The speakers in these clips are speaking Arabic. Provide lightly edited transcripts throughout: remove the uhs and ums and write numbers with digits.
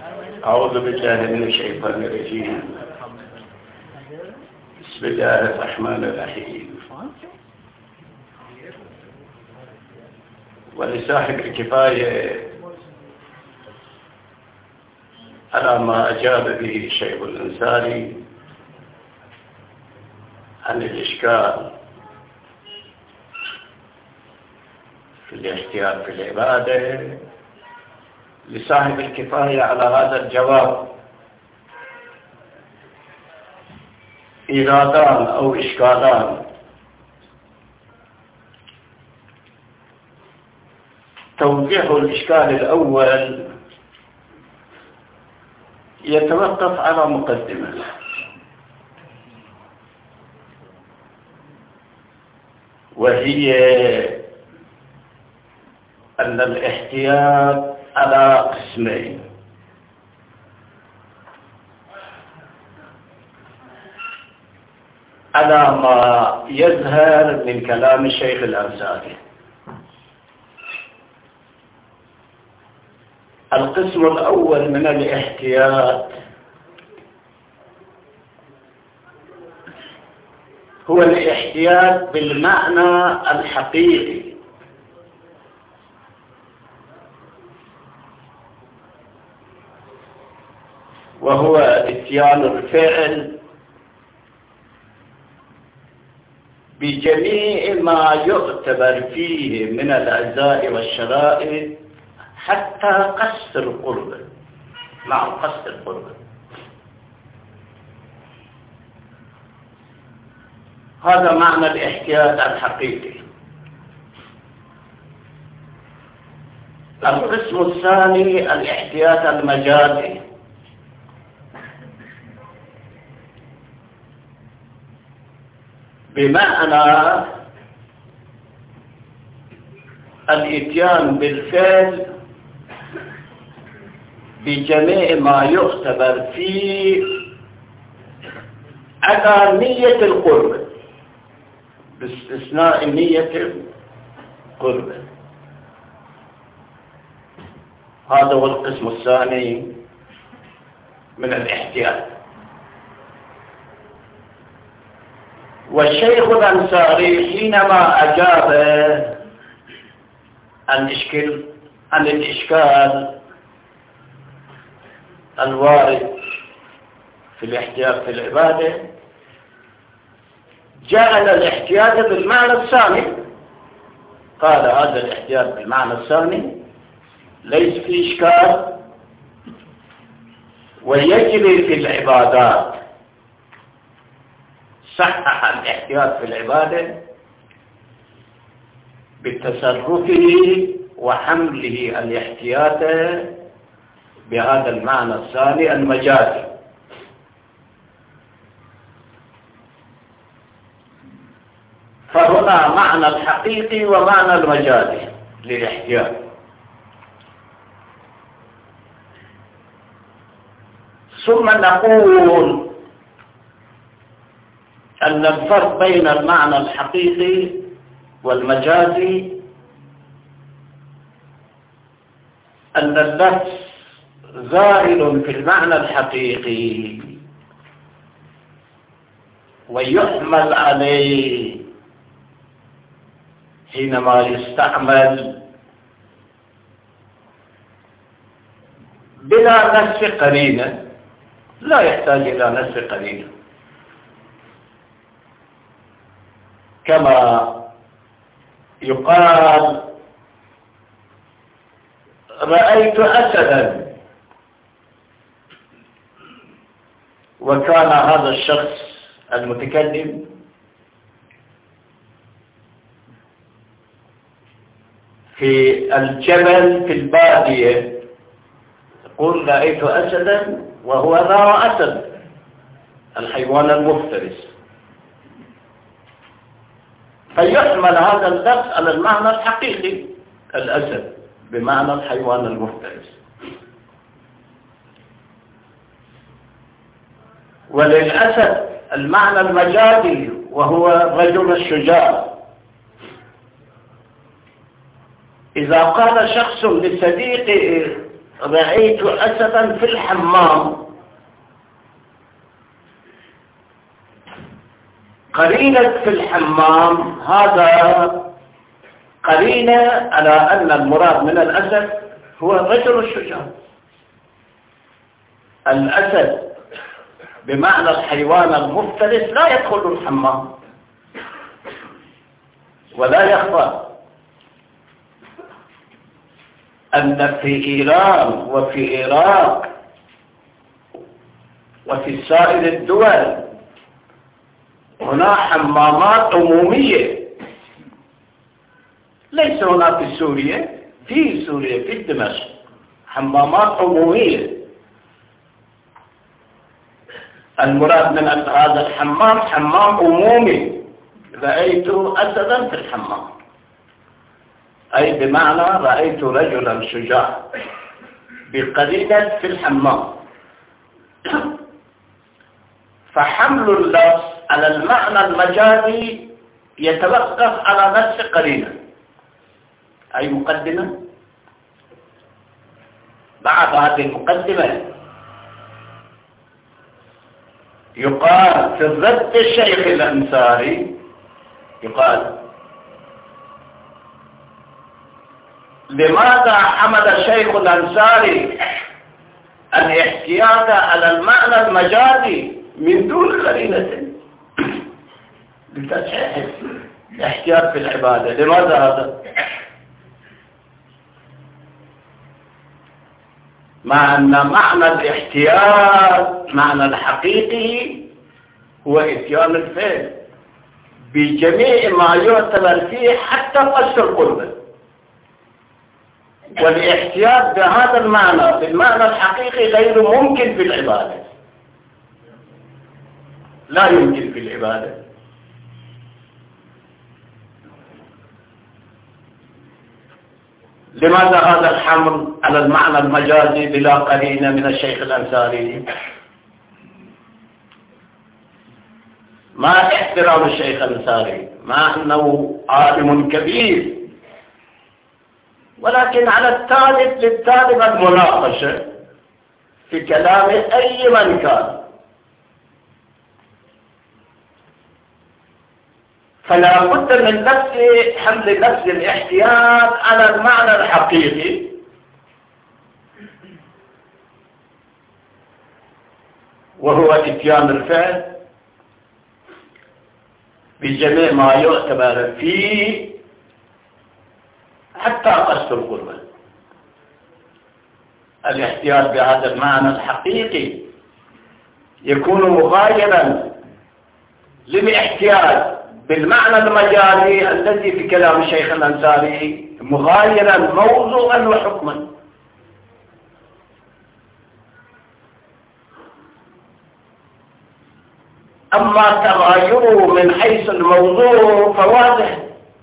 أعوذ بالله من الشيطان الرجيم. بسم الله الرحمن الرحيم. ولصاحب الكفاية على ما أجاب به الشيخ الأنصاري عن الإشكال في الاحتياط في العبادة، لصاحب الكفاية على هذا الجواب إيرادان أو إشكالان. توضيح الإشكال الأول يتوقف على مقدمة، وهي أن الاحتياط على قسمين: على ما يظهر من كلام الشيخ الأنصاري. القسم الأول من الاحتياط هو الاحتياط بالمعنى الحقيقي، وهو اتيان الفعل بجميع ما يعتبر فيه من الأجزاء والشرائط حتى قصد القرب. نعم، قصد القرب. هذا معنى الاحتياط الحقيقي. القسم الثاني الاحتياط المجازي، بمعنى الاتيان بالفعل بجميع ما يعتبر فيه على نية القرب، باستثناء نية القرب. هذا هو القسم الثاني من الاحتياط. والشيخ الأنصاري حينما أجاب عن الإشكال الوارد في الاحتياط في العبادة، جعل الاحتياط بالمعنى الثاني. قال هذا الاحتياط بالمعنى الثاني ليس فيه إشكال، ويجري في العبادات. صحح الاحتياط في العبادة بتصرفه وحمله الاحتياط بهذا المعنى الثاني المجازي. فهنا معنى الحقيقي ومعنى المجازي للاحتياط. ثم نقول أن الفرق بين المعنى الحقيقي والمجازي أن اللفظ ظاهر في المعنى الحقيقي ويحمل عليه حينما يستعمل بلا نص قرينة، لا يحتاج إلى نص قرينة. كما يقال رأيت أسدا، وكان هذا الشخص المتكلم في الجبل في البادية، يقول رأيت أسدا وهو رأى أسد الحيوان المفترس، فيحمل هذا اللفظ على المعنى الحقيقي الأسد بمعنى الحيوان المفترس. وللأسد المعنى المجازي وهو الرجل الشجاع. إذا قال شخص لصديقه رأيت أسدا في الحمام، قرينة في الحمام هذا قرينة على أن المراد من الأسد هو الرجل الشجاع. الأسد بمعنى الحيوان المفترس لا يدخل الحمام، ولا يخفى أن في إيران وفي العراق وفي سائر الدول هناك حمامات عمومية. ليس هنا في سوريا، في دمشق حمامات عمومية. المراد من هذا الحمام حمام عمومي. رأيت أسدا في الحمام، أي بمعنى رأيت رجلا شجاع بقرينة في الحمام. فحمل اللفظ على المعنى المجازي يتوقف على نفس قرينة. أي مقدمة. بعد هذه المقدمة يقال في الرد الشيخ الأنصاري، يقال لماذا حمل الشيخ الأنصاري الاحتياط على المعنى المجازي من دون قرينة لتصحيح الاحتياط في العبادة؟ لماذا هذا؟ مع أن معنى الاحتياط معنى الحقيقي هو اتيان الفعل بجميع ما يعتبر فيه حتى قصد القربة. والاحتياط بهذا المعنى بالمعنى الحقيقي غير ممكن في العبادة، لا يمكن في العبادة. لماذا هذا الحمل على المعنى المجازي بلا قرينة من الشيخ الأنصاري؟ ما احترام الشيخ الأنصاري مع أنه عالم كبير، ولكن على الطالب للطالب المناقشة في كلام أي من كان. فلا بد من حمل نفس الاحتياط على المعنى الحقيقي، وهو اتيان الفعل بجميع ما يعتبر فيه حتى قصد القربة. الاحتياط بهذا المعنى الحقيقي يكون مغايرا للاحتياط بالمعنى المجازي الذي في كلام الشيخ الأنصاري مغايرا موضوعا وحكما. أما تغايره من حيث الموضوع فواضح.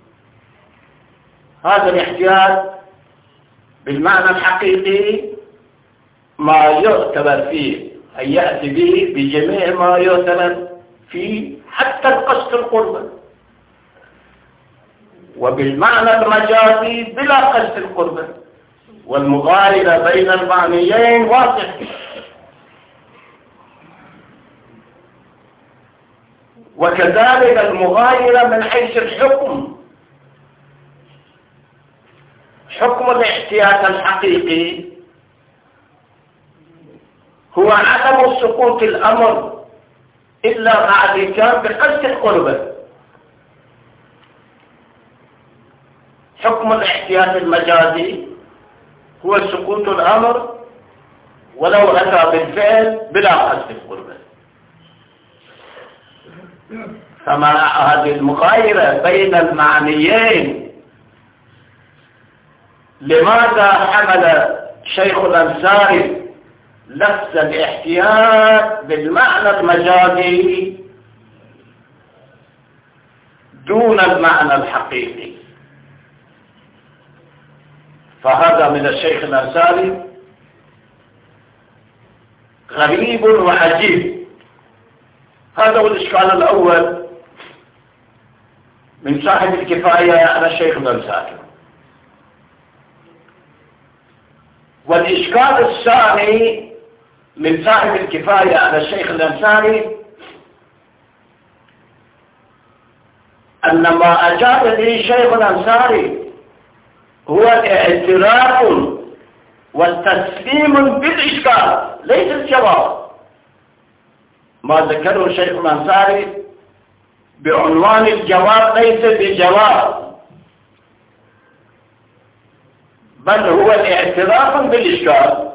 هذا الاحتياط بالمعنى الحقيقي ما يعتبر فيه أن يأتي به بجميع ما يعتبر فيه حتى القصد القربة، وبالمعنى المجازي بلا قصد القربة. والمغايرة بين المعنيين واضح. وكذلك المغايرة من حيث الحكم. حكم الاحتياط الحقيقي هو عدم سقوط الأمر إلا مع الإتيان بقصد القربة. حكم الاحتياط المجازي هو سقوط الأمر ولو أتى بالفعل بلا قصد القربة. فمع هذه المغايرة بين المعنيين، لماذا حمل شيخ الأنصاري لفظ الاحتياط بالمعنى المجازي دون المعنى الحقيقي؟ فهذا من الشيخ الأنصاري غريب وعجيب. هذا هو الإشكال الأول من صاحب الكفاية على الشيخ الأنصاري. والإشكال الثاني من صاحب الكفاية على الشيخ الأنصاري أن ما أجاب به الشيخ الأنصاري هو اعتراف والتسليم بالإشكال ليس الجواب. ما ذكره الشيخ الأنصاري بعنوان الجواب ليس بجواب، بل هو اعتراف بالإشكال،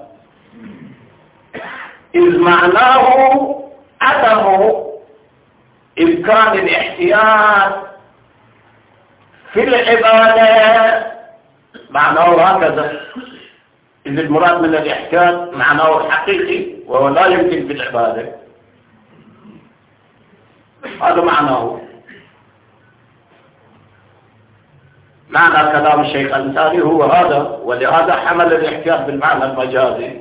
إذ معناه عدم إمكان الاحتياط في العبادة، معناه هكذا، إذ المراد من الاحتياط معناه حقيقي وهو لا يمكن في العبادة، هذا معناه. معنى كلام الشيخ الأنصاري هو هذا، ولهذا حمل الاحتياط بالمعنى المجازي.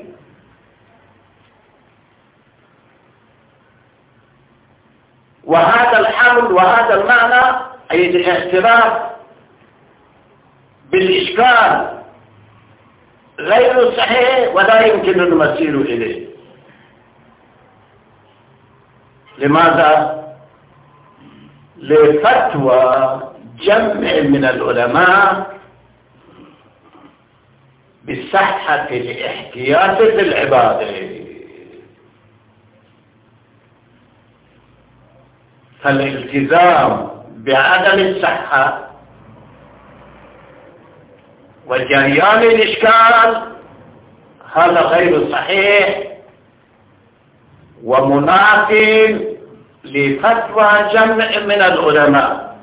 وهذا الحمل وهذا المعنى أي الاعتراف بالإشكال غير صحيح ولا يمكن المسير إليه. لماذا؟ لفتوى جمع من العلماء بصحة الاحتياط في العبادة، فالالتزام بعدم الصحة وجريان الإشكال هذا غير صحيح ومناف لفتوى جمع من العلماء،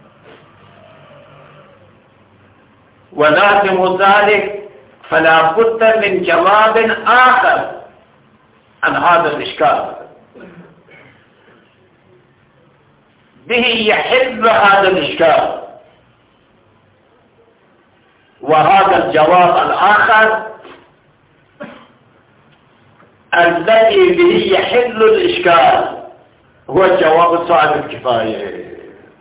ولازم ذلك فلا بد من جواب آخر عن هذا الإشكال به يحل هذا الإشكال. وهذا الجواب الآخر الذي به يحل الإشكال هو جواب صاحب الكفاية.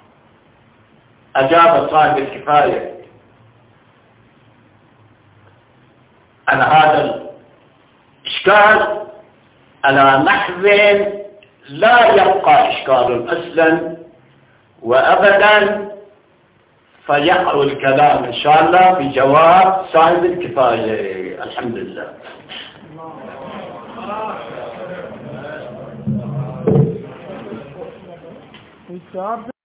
أجاب صاحب الكفاية عن هذا الإشكال على نحو لا يبقى إشكال أصلا وأبدا، فيقع الكلام إن شاء الله بجواب صاحب الكفاية. الحمد لله.